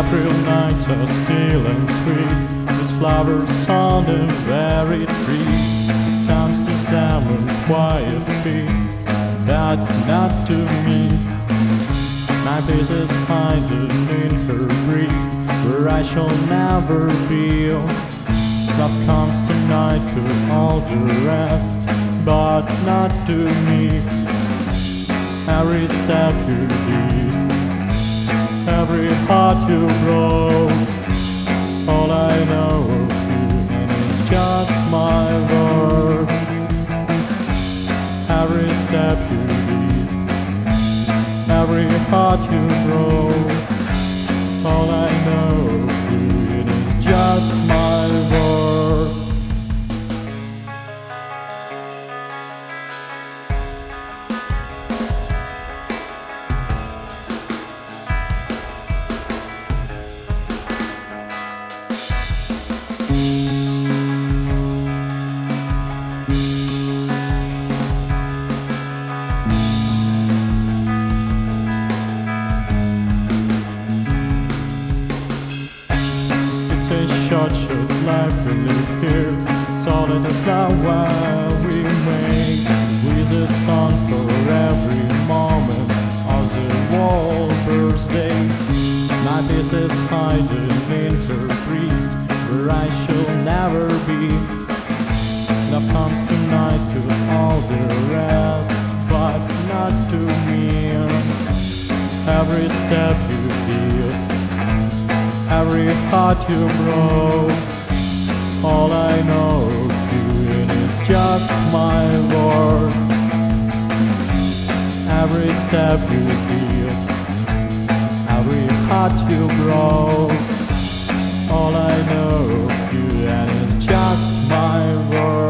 April nights are still and sweet, with flowers on the very tree. This comes to someone quiet feet, but not to me. My face is hidden in her breast, where I shall never be. Love comes tonight to all the rest, but not to me. Every step you did, every heart you broke, all I know of you, and it's just my word. Every step you did, every heart you broke, all I know of you, it is just my word. A short life we live here. It's all that is now while we make with a song for every moment of the world birthday. My face is hidden in her breast, where I shall never be. Love comes tonight to all the rest, but not to me. Every step you feel, every heart you broke, all I know of you, and it's just my word. Every step you feel, every heart you broke, all I know of you, and it's just my word.